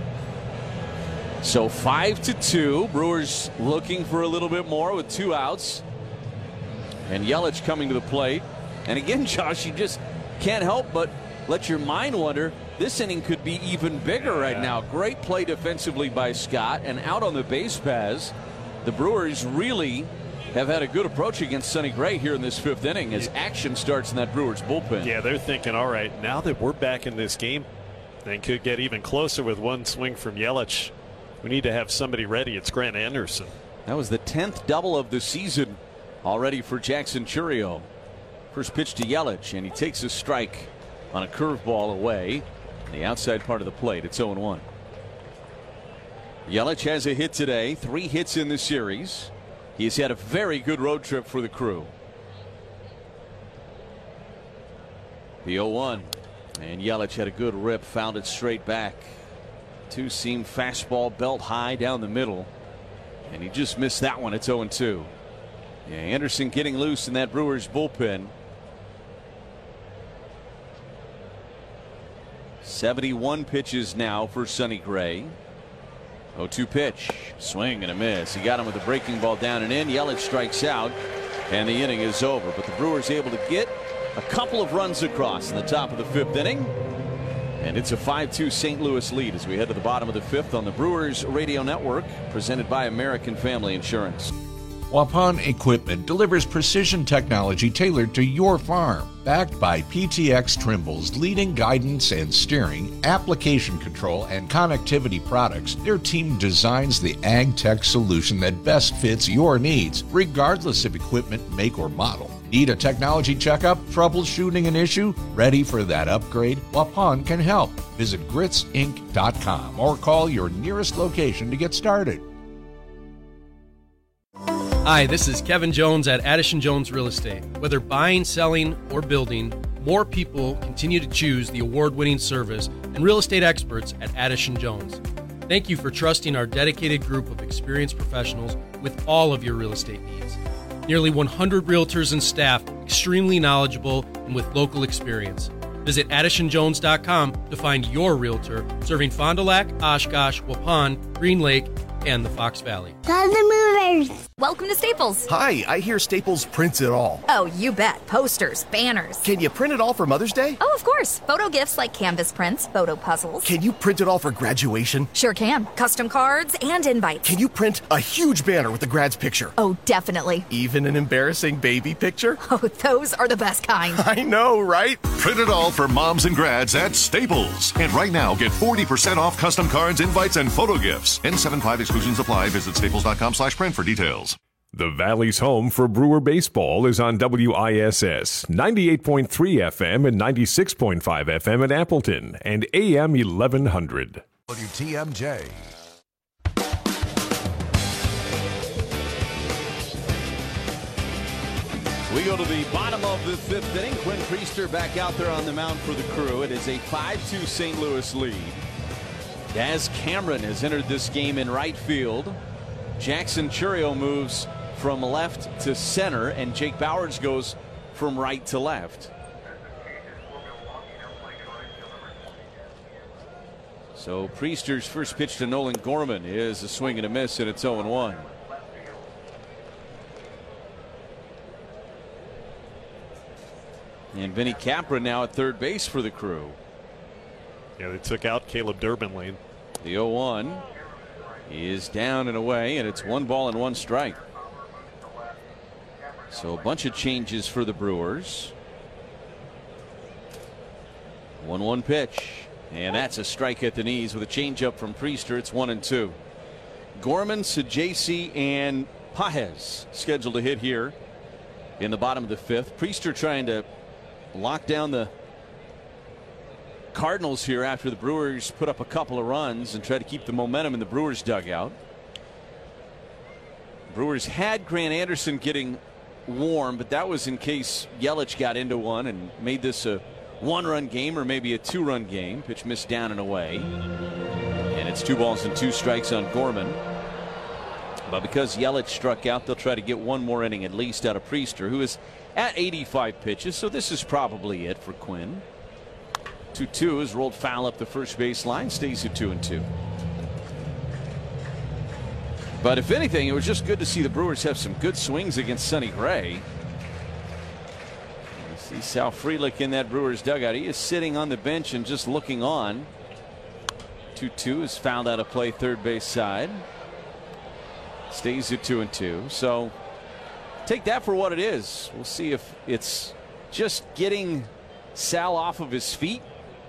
So five to two. Brewers looking for a little bit more with two outs. And Yelich coming to the plate. And again, Josh, you just can't help but let your mind wander. this inning could be even bigger right now. Great play defensively by Scott, and out on the base paths, the Brewers really have had a good approach against Sonny Gray here in this fifth inning as action starts in that Brewers bullpen. Yeah, they're thinking, all right, now that we're back in this game, they could get even closer with one swing from Yelich. We need to have somebody ready. It's Grant Anderson. That was the tenth double of the season already for Jackson Chourio. First pitch to Yelich, and he takes a strike on a curveball away on the outside part of the plate. It's oh and one. Yelich has a hit today, three hits in the series. He's had a very good road trip for the Crew. The oh one, and Yelich had a good rip, found it straight back. Two seam fastball belt high down the middle, and he just missed that one. It's oh and two. Yeah, Anderson getting loose in that Brewers bullpen. seventy-one pitches now for Sonny Gray. oh two pitch, swing and a miss. He got him with a breaking ball down and in. Yelich strikes out, and the inning is over. But the Brewers able to get a couple of runs across in the top of the fifth inning, and it's a five two Saint Louis lead as we head to the bottom of the fifth on the Brewers Radio Network, presented by American Family Insurance. Waupun Equipment delivers precision technology tailored to your farm. Backed by P T X Trimble's leading guidance and steering, application control, and connectivity products, their team designs the ag tech solution that best fits your needs, regardless of equipment make or model. Need a technology checkup? Troubleshooting an issue? Ready for that upgrade? Waupun can help. Visit grits inc dot com or call your nearest location to get started. Hi, this is Kevin Jones at Addison Jones Real Estate. Whether buying, selling, or building, more people continue to choose the award-winning service and real estate experts at Addison Jones. Thank you for trusting our dedicated group of experienced professionals with all of your real estate needs. Nearly one hundred realtors and staff, extremely knowledgeable and with local experience. Visit addison jones dot com to find your realtor serving Fond du Lac, Oshkosh, Waupun, Green Lake, and the Fox Valley. The movers. Welcome to Staples. Hi, I hear Staples prints it all. Oh, you bet. Posters, banners. Can you print it all for Mother's Day? Oh, of course. Photo gifts like canvas prints, photo puzzles. Can you print it all for graduation? Sure can. Custom cards and invites. Can you print a huge banner with the grad's picture? Oh, definitely. Even an embarrassing baby picture? Oh, those are the best kind. I know, right? Print it all for moms and grads at Staples. And right now, get forty percent off custom cards, invites, and photo gifts. N seventy-five exclusions apply. Visit staples dot com slash print for details. The Valley's home for Brewer baseball is on W I S S, ninety-eight point three F M and ninety-six point five F M in Appleton and A M eleven hundred. W T M J. We go to the bottom of the fifth inning. Quinn Priester back out there on the mound for the Crew. It is a five two Saint Louis lead. Daz Cameron has entered this game in right field. Jackson Chourio moves from left to center, and Jake Bowers goes from right to left. So Priester's first pitch to Nolan Gorman is a swing and a miss, and it's oh and one. And Vinny Capra now at third base for the Crew. Yeah, they took out Caleb Durbin-Lane. The oh one is down and away, and it's one ball and one strike. So a bunch of changes for the Brewers. one one pitch, and that's a strike at the knees with a changeup from Priester. It's one and two. Gorman, Sajaci, and Paez scheduled to hit here in the bottom of the fifth. Priester trying to lock down the Cardinals here after the Brewers put up a couple of runs and try to keep the momentum in the Brewers dugout. Brewers had Grant Anderson getting warm, but that was in case Yelich got into one and made this a one-run game or maybe a two-run game. Pitch missed down and away, and it's two balls and two strikes on Gorman. But because Yelich struck out, they'll try to get one more inning at least out of Priester, who is at eighty-five pitches, so this is probably it for Quinn. two two is rolled foul up the first base line, stays at two and two. But if anything, it was just good to see the Brewers have some good swings against Sonny Gray. See Sal Frelick in that Brewers dugout. He is sitting on the bench and just looking on. two two is fouled out of play third base side. Stays at two and two. So take that for what it is. We'll see if it's just getting Sal off of his feet.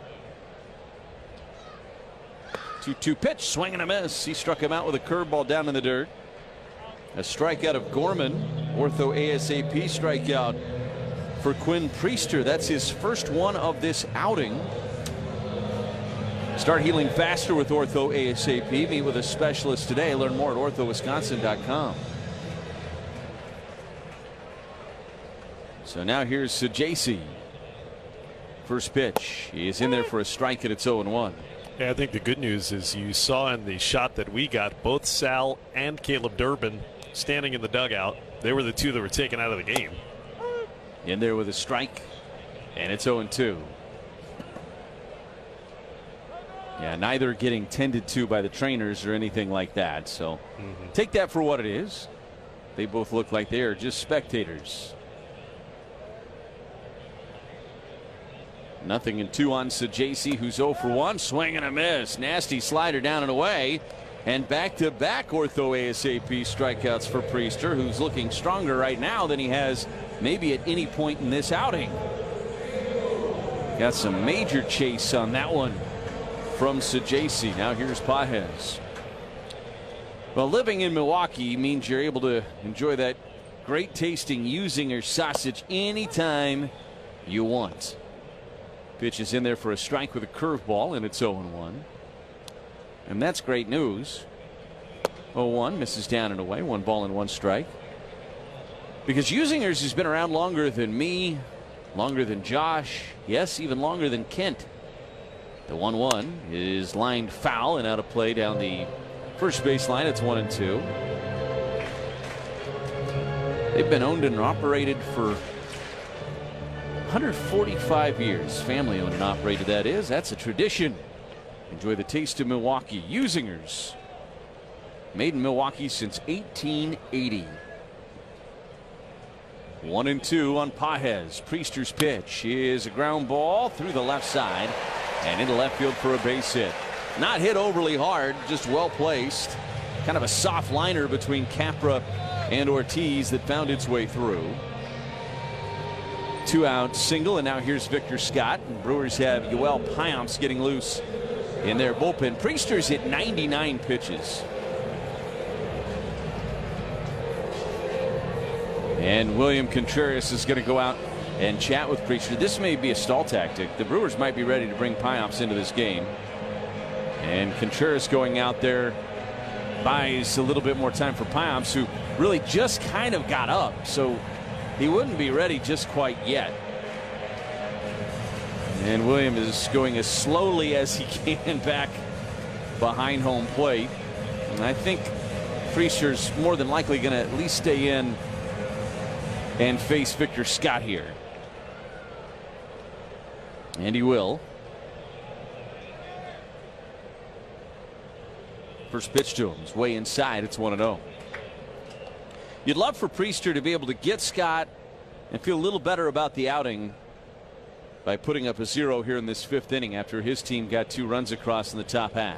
two two pitch, swing and a miss. He struck him out with a curveball down in the dirt. A strikeout of Gorman. Ortho ASAP strikeout for Quinn Priester. That's his first one of this outing. Start healing faster with Ortho ASAP. Meet with a specialist today. Learn more at ortho wisconsin dot com. So now here's Sajacy. First pitch. He is in there for a strike, and it's oh and one. Yeah, I think the good news is you saw in the shot that we got both Sal and Caleb Durbin standing in the dugout. They were the two that were taken out of the game. In there with a strike, and it's oh and two. Yeah, neither getting tended to by the trainers or anything like that. So mm-hmm. take that for what it is. They both look like they are just spectators. Nothing in two on Sajacy, who's oh for one. Swing and a miss. Nasty slider down and away. And back-to-back Ortho ASAP strikeouts for Priester, who's looking stronger right now than he has maybe at any point in this outing. Got some major chase on that one from Sajacy. Now here's Pages. Well, living in Milwaukee means you're able to enjoy that great tasting Usinger sausage anytime you want. Pitch is in there for a strike with a curveball, and it's oh and one. And that's great news. oh one misses down and away. One ball and one strike. Because Usinger's has been around longer than me, longer than Josh, yes, even longer than Kent. The one one is lined foul and out of play down the first base line. It's one and two. They've been owned and operated for one hundred forty-five years. Family owned and operated, that is. That's a tradition. Enjoy the taste of Milwaukee. Usinger's. Made in Milwaukee since eighteen eighty. One and two on Pages. Priester's pitch is a ground ball through the left side and into left field for a base hit. Not hit overly hard, just well placed. Kind of a soft liner between Capra and Ortiz that found its way through. Two out single, and now here's Victor Scott. And Brewers have Yoel Payamps getting loose in their bullpen. Priester's hit ninety-nine pitches. And William Contreras is going to go out and chat with Priester. This may be a stall tactic. The Brewers might be ready to bring Payamps into this game. And Contreras going out there buys a little bit more time for Payamps, who really just kind of got up. So he wouldn't be ready just quite yet. And William is going as slowly as he can back behind home plate. And I think Priester's more than likely going to at least stay in and face Victor Scott here. And he will. First pitch to him is way inside. It's one and oh. You'd love for Priester to be able to get Scott and feel a little better about the outing by putting up a zero here in this fifth inning after his team got two runs across in the top half.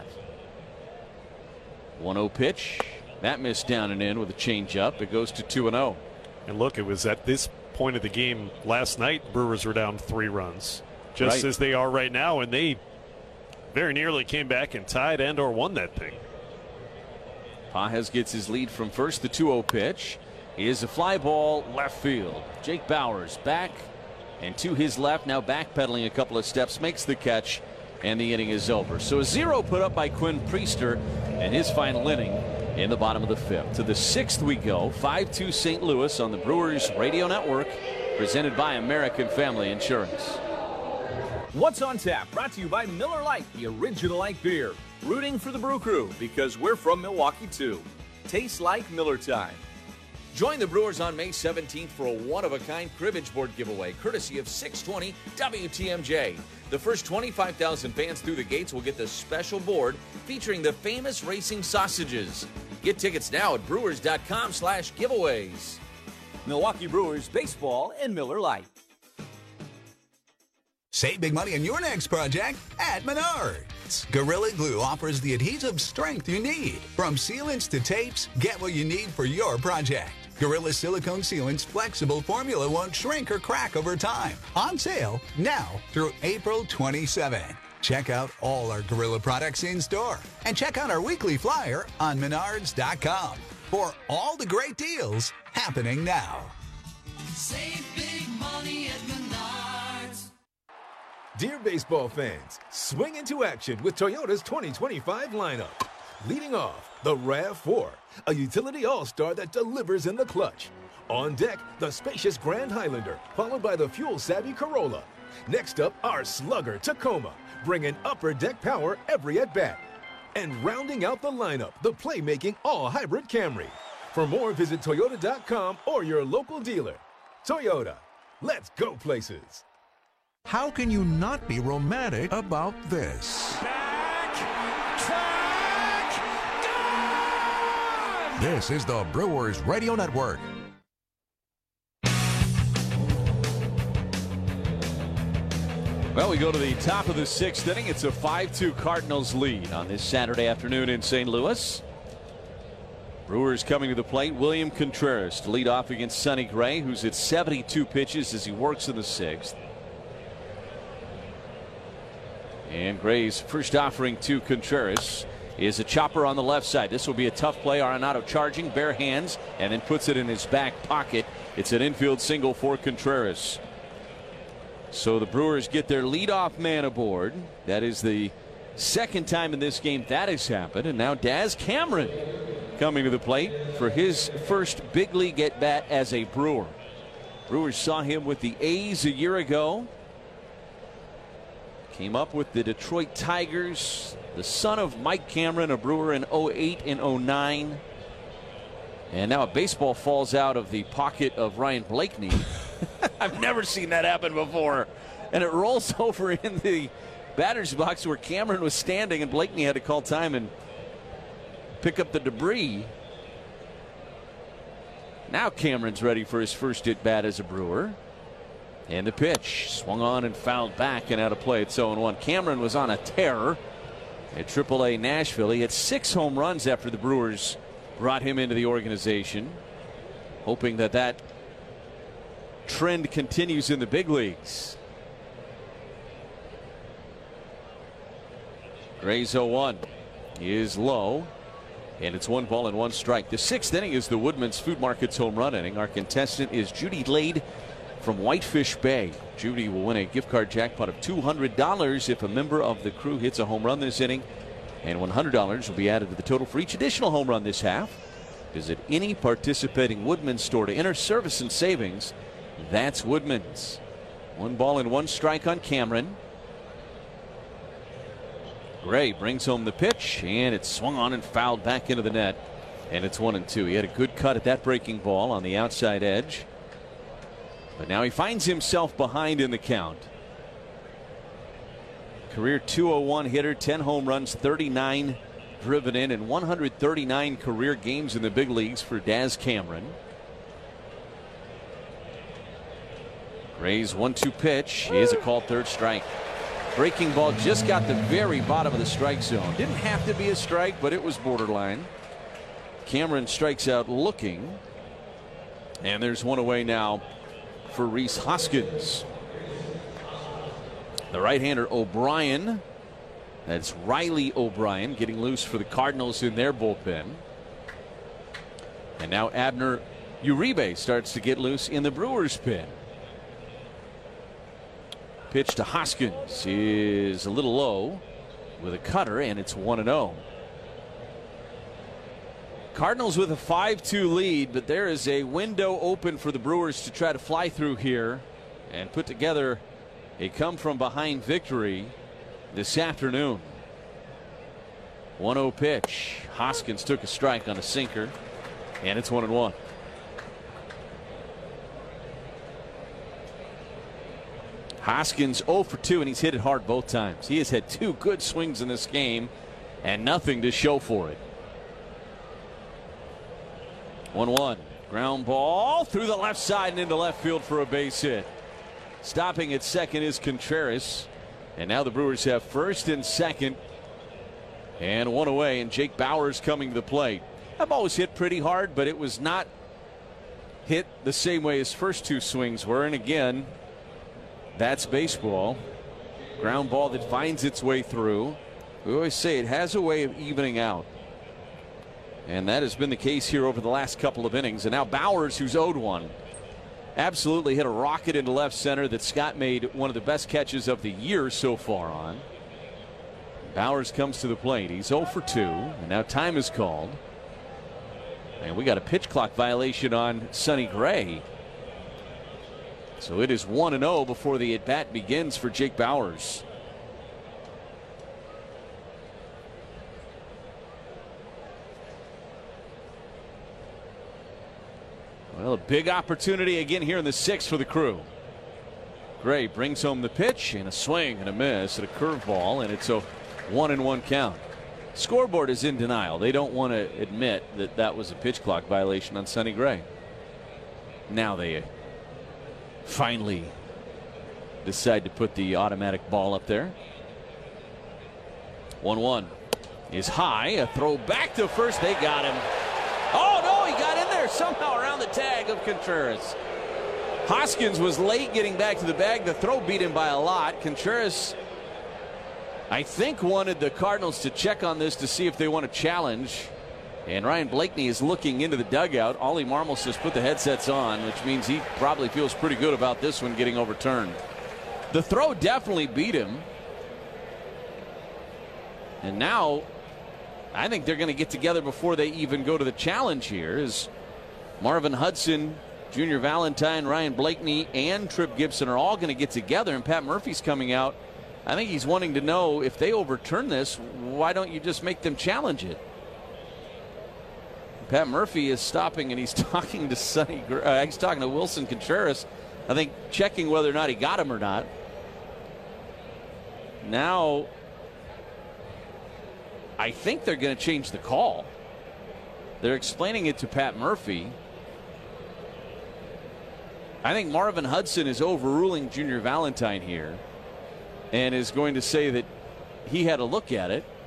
one oh pitch. That missed down and in with a changeup. It goes to two and oh. And look, it was at this point of the game last night, Brewers were down three runs, just right. as they are right now, and they very nearly came back and tied and or won that thing. Pages gets his lead from first. The two oh pitch is a fly ball left field. Jake Bauers back and to his left, now backpedaling a couple of steps, makes the catch, and the inning is over. So a zero put up by Quinn Priester and his final inning in the bottom of the fifth. To the sixth we go. five two Saint Louis on the Brewers Radio Network, presented by American Family Insurance. What's on Tap, brought to you by Miller Lite, the original light beer. Rooting for the Brew Crew because we're from Milwaukee too. Tastes like Miller time. Join the Brewers on May seventeenth for a one-of-a-kind cribbage board giveaway, courtesy of six twenty W T M J. The first twenty-five thousand fans through the gates will get the special board featuring the famous racing sausages. Get tickets now at brewers dot com slash giveaways. Milwaukee Brewers baseball and Miller Lite. Save big money on your next project at Menards. Gorilla Glue offers the adhesive strength you need. From sealants to tapes, get what you need for your project. Gorilla Silicone Sealant's flexible formula won't shrink or crack over time. On sale now through April twenty-seventh. Check out all our Gorilla products in store. And check out our weekly flyer on menards dot com for all the great deals happening now. Save big money at Menards. Dear baseball fans, swing into action with Toyota's twenty twenty-five lineup. Leading off, the RAV four, a utility all-star that delivers in the clutch. On deck, the spacious Grand Highlander, followed by the fuel-savvy Corolla. Next up, our slugger Tacoma, bringing upper deck power every at-bat. And rounding out the lineup, the playmaking all-hybrid Camry. For more, visit Toyota dot com or your local dealer. Toyota, let's go places. How can you not be romantic about this? This is the Brewers Radio Network. Well, we go to the top of the sixth inning. It's a five two Cardinals lead on this Saturday afternoon in Saint Louis. Brewers coming to the plate. William Contreras to lead off against Sonny Gray, who's at seventy-two pitches as he works in the sixth. And Gray's first offering to Contreras is a chopper on the left side. This will be a tough play. Arenado charging, bare hands, and then puts it in his back pocket. It's an infield single for Contreras. So the Brewers get their leadoff man aboard. That is the second time in this game that has happened. And now Daz Cameron coming to the plate for his first big league at bat as a Brewer. Brewers saw him with the A's a year ago. Came up with the Detroit Tigers. The son of Mike Cameron, a Brewer in oh eight and oh nine. And now a baseball falls out of the pocket of Ryan Blakeney. I've never seen that happen before. And it rolls over in the batter's box where Cameron was standing, and Blakeney had to call time and pick up the debris. Now Cameron's ready for his first at bat as a Brewer. And the pitch swung on and fouled back and out of play. It's oh and one. Cameron was on a tear at triple A Nashville. He had six home runs after the Brewers brought him into the organization, hoping that that trend continues in the big leagues. Gray's oh one is low, and it's one ball and one strike. The sixth inning is the Woodman's Food Market's home run inning. Our contestant is Judy Lade from Whitefish Bay. Judy will win a gift card jackpot of two hundred dollars if a member of the crew hits a home run this inning, and one hundred dollars will be added to the total for each additional home run this half. Visit any participating Woodman's store to enter service and savings. That's Woodman's. One ball and one strike on Cameron. Gray brings home the pitch, and it's swung on and fouled back into the net, and it's one and two. He had a good cut at that breaking ball on the outside edge, but now he finds himself behind in the count. Career two oh one hitter, ten home runs, thirty-nine driven in, and one hundred thirty-nine career games in the big leagues for Daz Cameron. Gray's one two pitch is a called third strike. Breaking ball just got the very bottom of the strike zone. Didn't have to be a strike, but it was borderline. Cameron strikes out looking, and there's one away now for Rhys Hoskins. The right-hander O'Brien, that's Riley O'Brien, getting loose for the Cardinals in their bullpen. And now Abner Uribe starts to get loose in the Brewers pen. Pitch to Hoskins is a little low with a cutter, and it's one and oh. Cardinals with a five two lead, but there is a window open for the Brewers to try to fly through here and put together a come from behind victory this afternoon. one oh pitch. Hoskins took a strike on a sinker, and it's one and one. Hoskins oh for two, and he's hit it hard both times. He has had two good swings in this game and nothing to show for it. one one. Ground ball through the left side and into left field for a base hit. Stopping at second is Contreras. And now the Brewers have first and second. And one away, and Jake Bauers coming to the plate. That ball was hit pretty hard, but it was not hit the same way his first two swings were. And again, that's baseball. Ground ball that finds its way through. We always say it has a way of evening out. And that has been the case here over the last couple of innings. And now Bauers, who's owed one, absolutely hit a rocket into left center that Scott made one of the best catches of the year so far on. Bauers comes to the plate. He's oh for two, and now time is called. And we got a pitch clock violation on Sonny Gray. So it is one and oh before the at-bat begins for Jake Bauers. Well, a big opportunity again here in the sixth for the Crew. Gray brings home the pitch, and a swing and a miss and a curveball, and it's a one and one count. Scoreboard is in denial. They don't want to admit that that was a pitch clock violation on Sonny Gray. Now they finally decide to put the automatic ball up there. one one is high. A throw back to first. They got him. Oh, no, he got in there somehow around the tag of Contreras. Hoskins was late getting back to the bag. The throw beat him by a lot. Contreras, I think, wanted the Cardinals to check on this to see if they want to challenge. And Ryan Blakeney is looking into the dugout. Ollie Marmol says put the headsets on, which means he probably feels pretty good about this one getting overturned. The throw definitely beat him. And now I think they're going to get together before they even go to the challenge here. As Marvin Hudson, Junior Valentine, Ryan Blakeney, and Tripp Gibson are all going to get together, and Pat Murphy's coming out. I think he's wanting to know if they overturn this, why don't you just make them challenge it? Pat Murphy is stopping, and he's talking to Sonny. Uh, he's talking to Wilson Contreras. I think checking whether or not he got him or not. Now, I think they're going to change the call. They're explaining it to Pat Murphy. I think Marvin Hudson is overruling Junior Valentine here and is going to say that he had a look at it.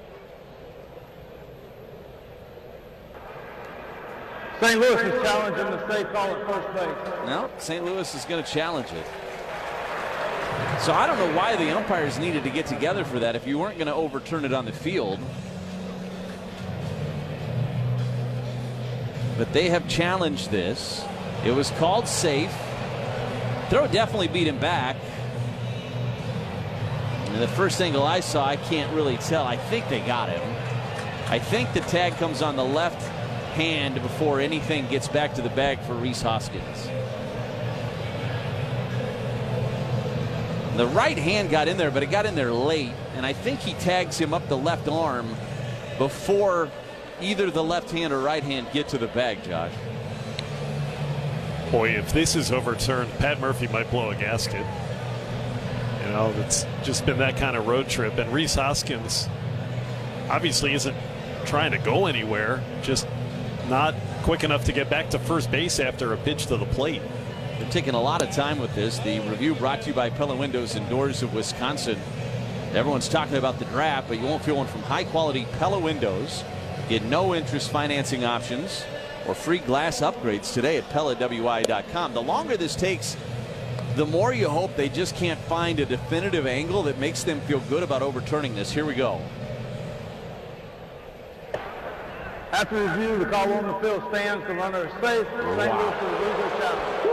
Saint Louis is challenging the safe call at first base. No, Saint Louis is going to challenge it. So I don't know why the umpires needed to get together for that if you weren't going to overturn it on the field. But they have challenged this. It was called safe. Throw definitely beat him back. And the first angle I saw, I can't really tell. I think they got him. I think the tag comes on the left hand before anything gets back to the bag for Rhys Hoskins. The right hand got in there, but it got in there late, and I think he tags him up the left arm before either the left hand or right hand get to the bag, Josh. Boy, if this is overturned, Pat Murphy might blow a gasket. You know, it's just been that kind of road trip, and Rhys Hoskins obviously isn't trying to go anywhere, just not quick enough to get back to first base after a pitch to the plate. They're taking a lot of time with this. The review brought to you by Pella Windows and Doors of Wisconsin. Everyone's talking about the draft, but you won't feel one from high-quality Pella Windows. Get no interest financing options or free glass upgrades today at Pella W I dot com. The longer this takes, the more you hope they just can't find a definitive angle that makes them feel good about overturning this. Here we go. After review, the call on the field stands. The runner is safe. Saint Louis will lose their challenge.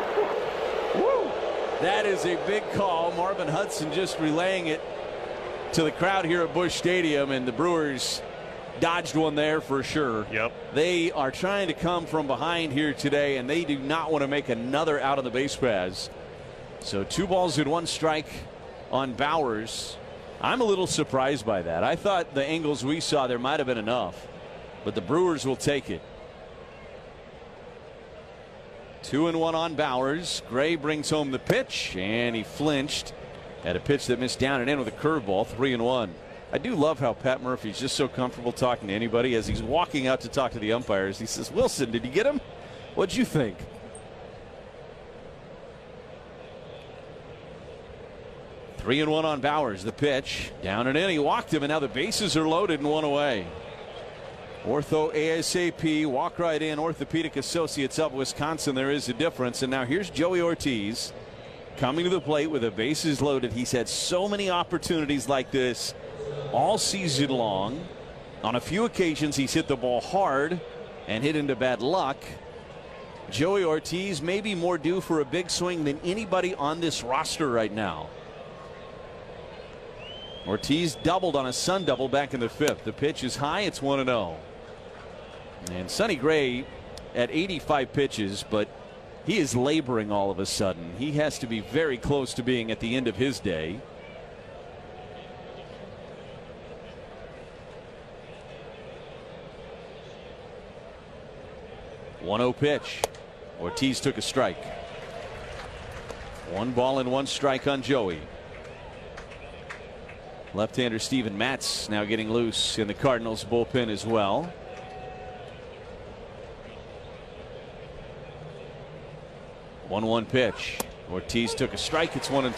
That is a big call. Marvin Hudson just relaying it to the crowd here at Busch Stadium, and the Brewers dodged one there for sure. Yep. They are trying to come from behind here today, and they do not want to make another out on the base paths. So two balls and one strike on Bauers. I'm a little surprised by that. I thought the angles we saw there might have been enough, but the Brewers will take it. Two and one on Bauers. Gray brings home the pitch, and he flinched at a pitch that missed down and in with a curveball. Three and one. I do love how Pat Murphy's just so comfortable talking to anybody. As he's walking out to talk to the umpires, he says, "Wilson, did you get him? What'd you think?" Three and one on Bowers. The pitch down and in. He walked him, and now the bases are loaded and one away. Ortho ASAP, walk right in. Orthopedic Associates of Wisconsin. There is a difference. And now here's Joey Ortiz coming to the plate with the bases loaded. He's had so many opportunities like this all season long. On a few occasions, he's hit the ball hard and hit into bad luck. Joey Ortiz may be more due for a big swing than anybody on this roster right now. Ortiz doubled on a Sun double back in the fifth. The pitch is high. It's one and oh. And Sonny Gray at eighty-five pitches, but he is laboring all of a sudden. He has to be very close to being at the end of his day. one oh pitch. Ortiz took a strike. One ball and one strike on Joey. Left-hander Steven Matz now getting loose in the Cardinals bullpen as well. one one pitch. Ortiz took a strike. It's one and